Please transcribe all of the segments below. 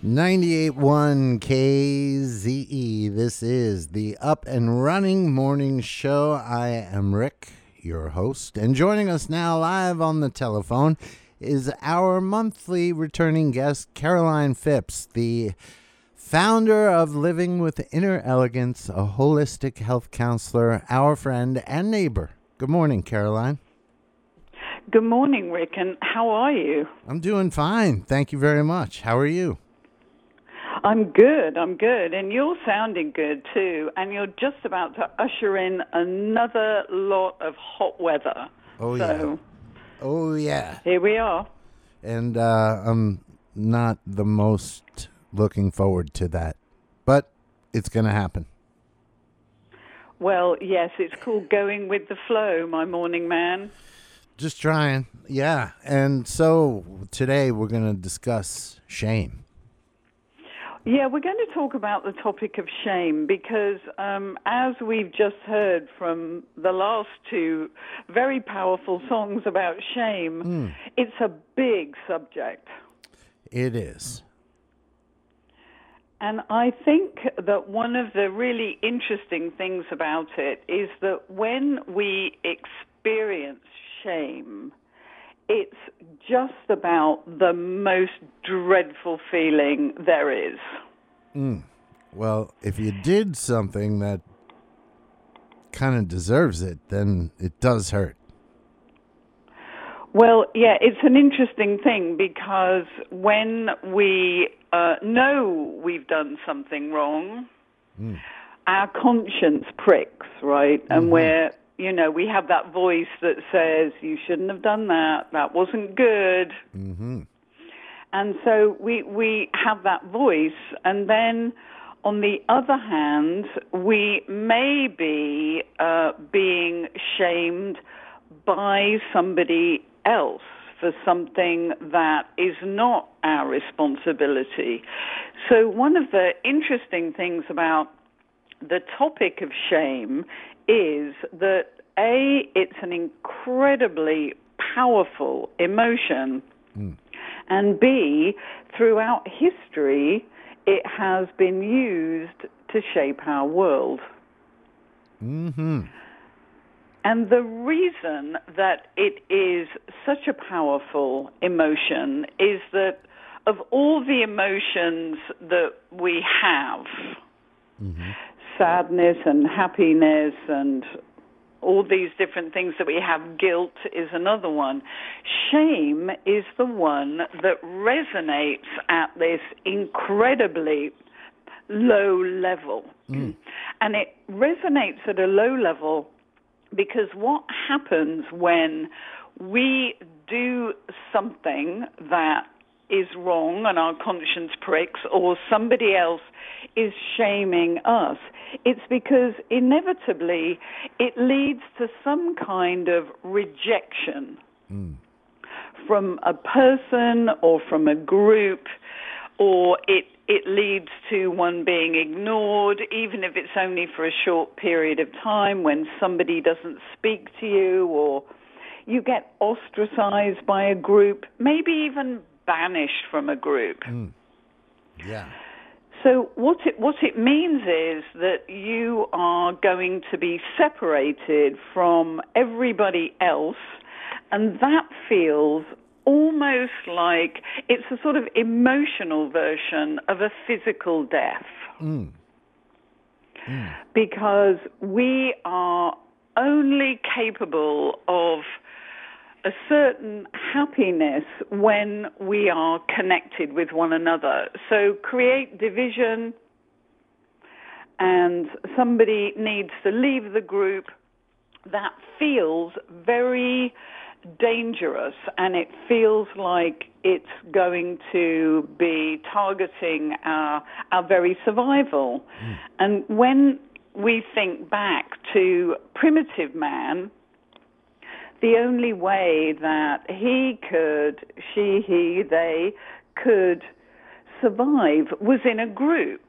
98.1 KZE. This is the Up and Running Morning Show. I am Rick, your host, and joining us now live on the telephone is our monthly returning guest, Caroline Phipps, the founder of Living with Inner Elegance, a holistic health counselor, our friend and neighbor. Good morning, Caroline. Good morning, Rick, and how are you? I'm doing fine. Thank you very much. How are you? I'm good, and you're sounding good, too, and you're just about to usher in another lot of hot weather. Oh, yeah. Here we are. And I'm not the most looking forward to that, but it's going to happen. Well, yes, it's called going with the flow, my morning man. Just trying, yeah. And so today we're going to discuss shame. Yeah, we're going to talk about the topic of shame because as we've just heard from the last two very powerful songs about shame, it's a big subject. It is. And I think that one of the really interesting things about it is that when we experience shame, it's just about the most dreadful feeling there is. Well, if you did something that kind of deserves it, then it does hurt. Well, yeah, it's an interesting thing because when we know we've done something wrong, our conscience pricks, right? And we have that voice that says, you shouldn't have done that, that wasn't good. And so we have that voice, and then on the other hand, we may be being shamed by somebody else for something that is not our responsibility. So one of the interesting things about the topic of shame is that, A, it's an incredibly powerful emotion, and B, throughout history, it has been used to shape our world. And the reason that it is such a powerful emotion is that of all the emotions that we have, sadness and happiness and all these different things that we have, guilt is another one. Shame is the one that resonates at this incredibly low level. And it resonates at a low level because what happens when we do something that is wrong and our conscience pricks, or somebody else is shaming us, it's because inevitably it leads to some kind of rejection from a person or from a group, or it leads to one being ignored, even if it's only for a short period of time when somebody doesn't speak to you, or you get ostracized by a group, maybe even banished from a group. Yeah. So what it means is that you are going to be separated from everybody else, and that feels almost like it's a sort of emotional version of a physical death. Because we are only capable of a certain happiness when we are connected with one another. So create division and somebody needs to leave the group, that feels very dangerous, and it feels like it's going to be targeting our very survival. And when we think back to primitive man, the only way that he, they could survive was in a group.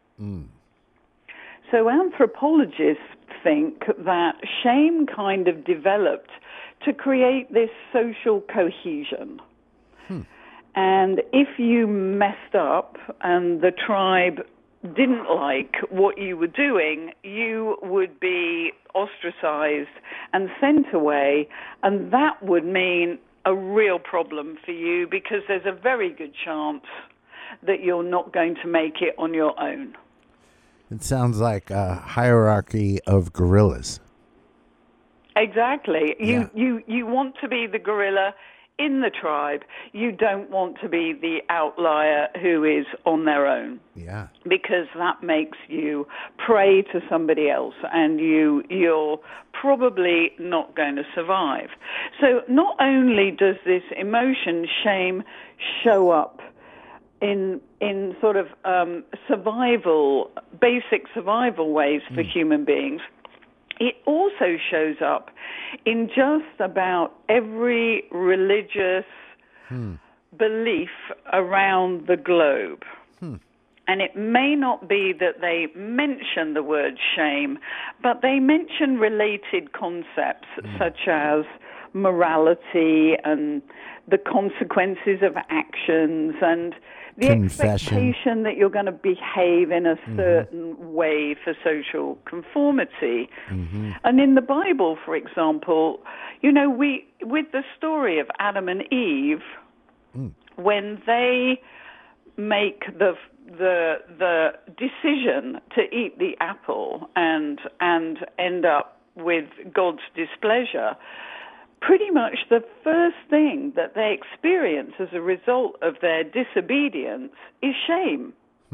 So anthropologists think that shame kind of developed to create this social cohesion. And if you messed up and the tribe didn't like what you were doing, you would be ostracized and sent away, and that would mean a real problem for you because there's a very good chance that you're not going to make it on your own. It sounds like a hierarchy of gorillas. Exactly. Yeah. You want to be the gorilla in the tribe. You don't want to be the outlier who is on their own. Yeah. Because that makes you prey to somebody else, and you're probably not going to survive. So not only does this emotion, shame, show up in sort of basic survival ways for human beings, it also shows up in just about every religious belief around the globe. And it may not be that they mention the word shame, but they mention related concepts such as morality and the consequences of actions and the expectation that you're going to behave in a certain way for social conformity. And in the Bible, for example, with the story of Adam and Eve, when they make the decision to eat the apple and end up with God's displeasure, pretty much the first thing that they experience as a result of their disobedience is shame.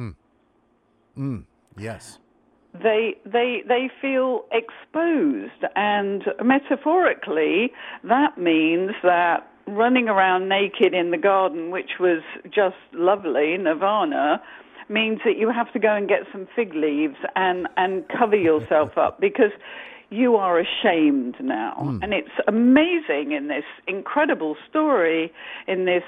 Yes. They feel exposed, and metaphorically that means that running around naked in the garden, which was just lovely, nirvana, means that you have to go and get some fig leaves and cover yourself up because you are ashamed now. And it's amazing in this incredible story, in this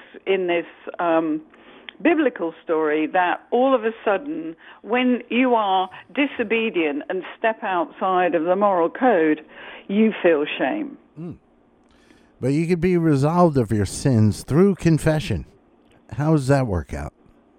biblical story, that all of a sudden, when you are disobedient and step outside of the moral code, you feel shame. But you could be absolved of your sins through confession. How does that work out?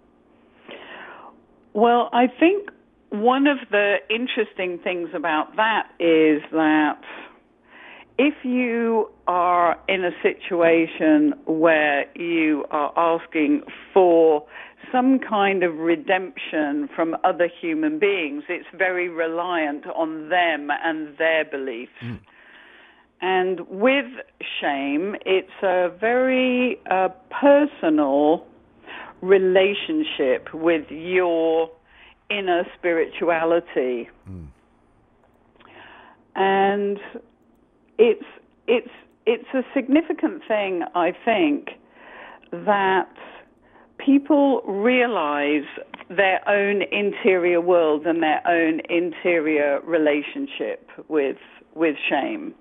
Well, I think one of the interesting things about that is that if you are in a situation where you are asking for some kind of redemption from other human beings, it's very reliant on them and their beliefs. And with shame, it's a very personal relationship with your inner spirituality. And it's a significant thing, I think, that people realize their own interior world and their own interior relationship with shame.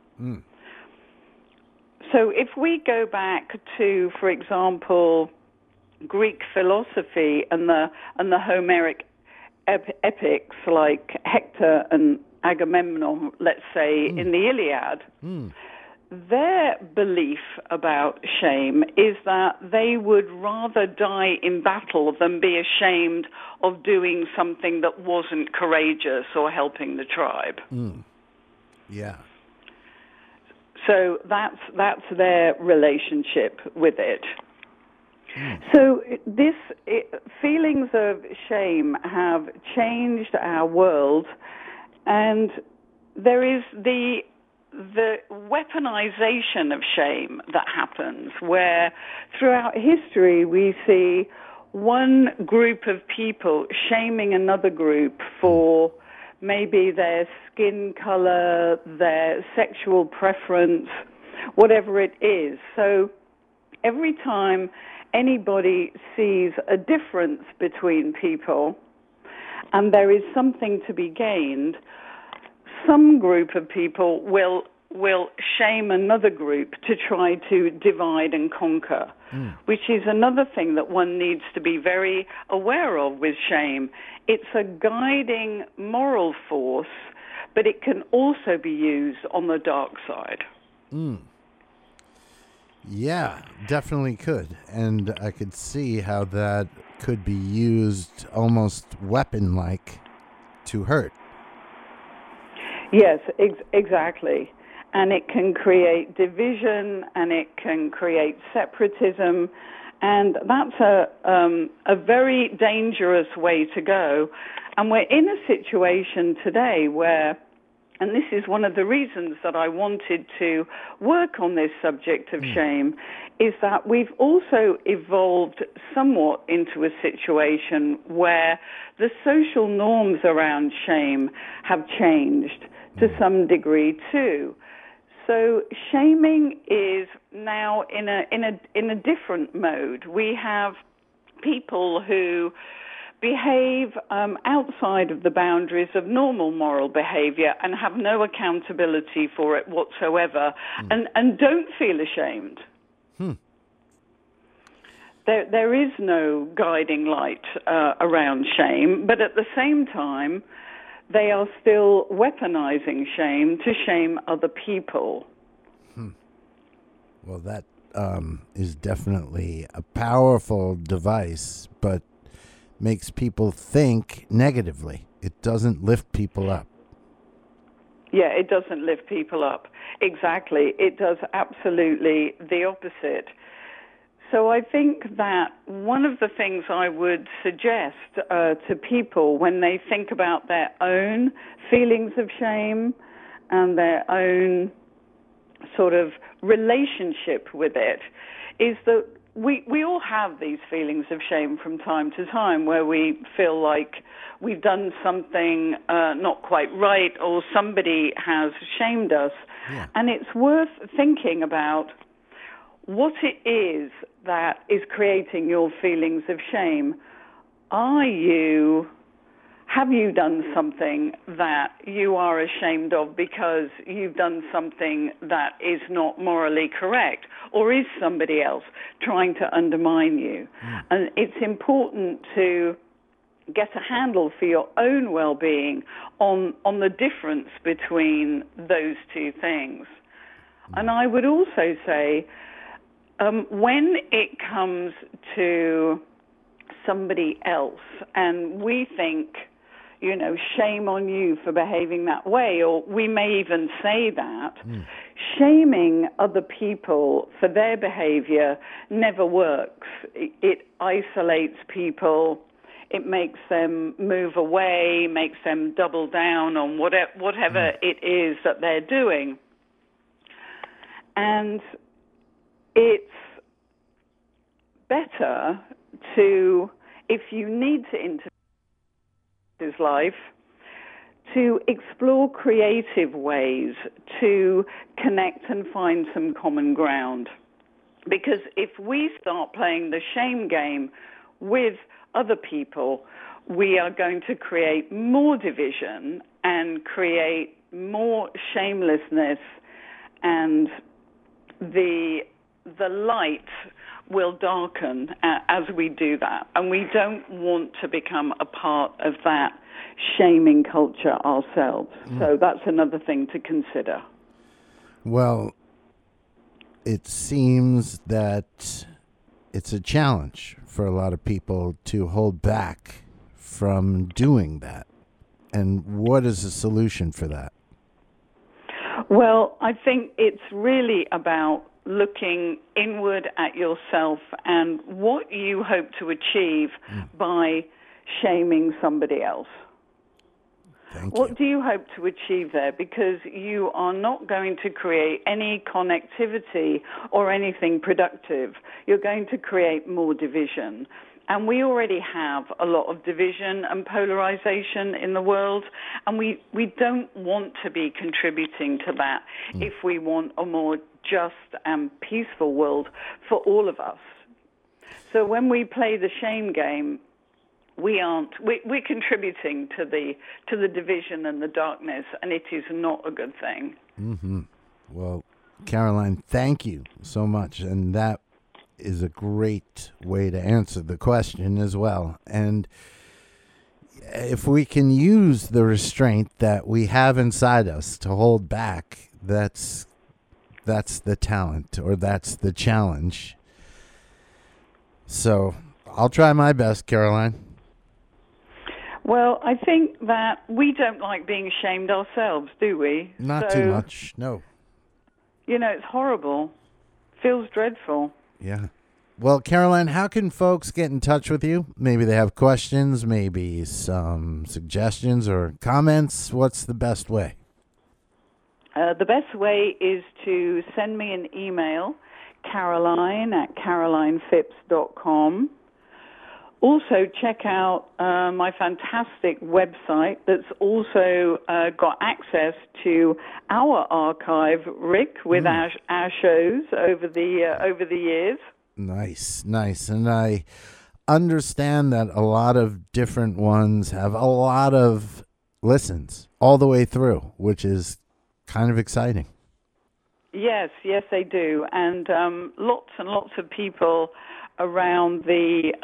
So if we go back to, for example, Greek philosophy and the Homeric epics like Hector and Agamemnon, let's say, in the Iliad, their belief about shame is that they would rather die in battle than be ashamed of doing something that wasn't courageous or helping the tribe. Yeah. So that's their relationship with it. So feelings of shame have changed our world, and there is the weaponization of shame that happens, where throughout history we see one group of people shaming another group for maybe their skin color, their sexual preference, whatever it is. So every time anybody sees a difference between people and there is something to be gained, some group of people will shame another group to try to divide and conquer, which is another thing that one needs to be very aware of with shame. It's a guiding moral force, but it can also be used on the dark side. Yeah, definitely could. And I could see how that could be used almost weapon like to hurt. Yes, exactly. And it can create division and it can create separatism. And that's a very dangerous way to go. And we're in a situation today where, and this is one of the reasons that I wanted to work on this subject of shame, is that we've also evolved somewhat into a situation where the social norms around shame have changed to some degree too. So shaming is now in a different mode. We have people who behave outside of the boundaries of normal moral behavior and have no accountability for it whatsoever, and don't feel ashamed. There is no guiding light around shame, but at the same time, they are still weaponizing shame to shame other people. Well, that is definitely a powerful device, but makes people think negatively. It doesn't lift people up. Yeah, it doesn't lift people up. Exactly. It does absolutely the opposite. So I think that one of the things I would suggest to people when they think about their own feelings of shame and their own sort of relationship with it is that we all have these feelings of shame from time to time where we feel like we've done something not quite right or somebody has shamed us. Yeah. And it's worth thinking about what it is that is creating your feelings of shame. Have you done something that you are ashamed of because you've done something that is not morally correct? Or is somebody else trying to undermine you? And it's important to get a handle for your own well-being on the difference between those two things. And I would also say, when it comes to somebody else and we think, shame on you for behaving that way, or we may even say that, shaming other people for their behavior never works. It isolates people. It makes them move away, makes them double down on whatever it is that they're doing. And it's better to, if you need to intervene in his life, to explore creative ways to connect and find some common ground. Because if we start playing the shame game with other people, we are going to create more division and create more shamelessness, and the light will darken as we do that. And we don't want to become a part of that shaming culture ourselves. So that's another thing to consider. Well, it seems that it's a challenge for a lot of people to hold back from doing that. And what is the solution for that? Well, I think it's really about looking inward at yourself and what you hope to achieve by shaming somebody else. What do you hope to achieve there? Because you are not going to create any connectivity or anything productive. You're going to create more division. And we already have a lot of division and polarization in the world, and we don't want to be contributing to that if we want a more just and peaceful world for all of us. So when we play the shame game, we're contributing to the division and the darkness, and it is not a good thing. Mm-hmm. Well, Caroline, thank you so much, and that is a great way to answer the question as well. And if we can use the restraint that we have inside us to hold back, that's That's the talent, or that's the challenge. So I'll try my best, Caroline. Well, I think that we don't like being shamed ourselves, do we? Not too much, no. You know, it's horrible. Feels dreadful. Yeah. Well, Caroline, how can folks get in touch with you? Maybe they have questions, maybe some suggestions or comments. What's the best way? The best way is to send me an email, caroline@carolinefipps.com. Also, check out my fantastic website that's also got access to our archive, Rick, with our shows over the years. Nice. And I understand that a lot of different ones have a lot of listens all the way through, which is kind of exciting. Yes, they do, and lots and lots of people around the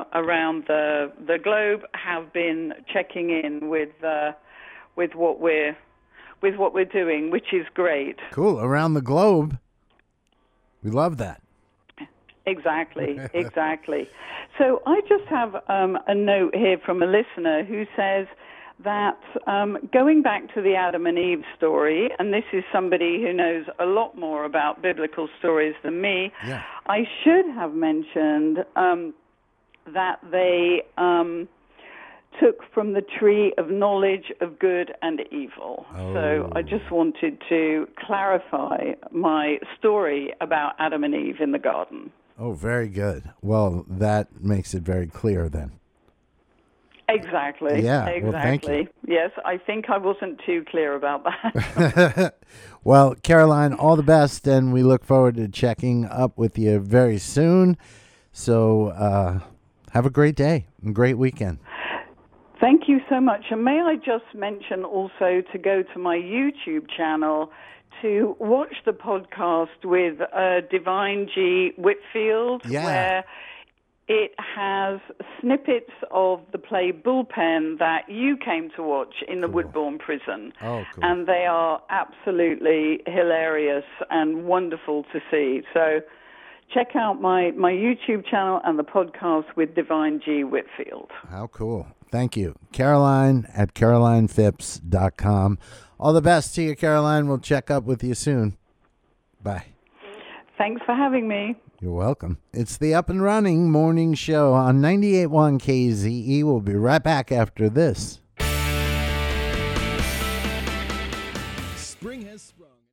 globe have been checking in with what we're doing, which is great. Cool. Around the globe, we love that. Exactly. So I just have a note here from a listener who says that going back to the Adam and Eve story, and this is somebody who knows a lot more about biblical stories than me, yeah. I should have mentioned that they took from the tree of knowledge of good and evil. Oh. So I just wanted to clarify my story about Adam and Eve in the garden. Oh, very good. Well, that makes it very clear then. Exactly. Yeah. Exactly. Well, thank you. Yes, I think I wasn't too clear about that. Well, Caroline, all the best, and we look forward to checking up with you very soon. So have a great day and great weekend. Thank you so much. And may I just mention also to go to my YouTube channel to watch the podcast with Divine G. Whitfield, where it has snippets of the play Bullpen that you came to watch in the Woodbourne prison. Oh, cool. And they are absolutely hilarious and wonderful to see. So check out my YouTube channel and the podcast with Divine G. Whitfield. How cool. Thank you. Caroline at carolinefipps.com. All the best to you, Caroline. We'll check up with you soon. Bye. Thanks for having me. You're welcome. It's the Up and Running Morning Show on 98.1 KZE. We'll be right back after this. Spring has sprung.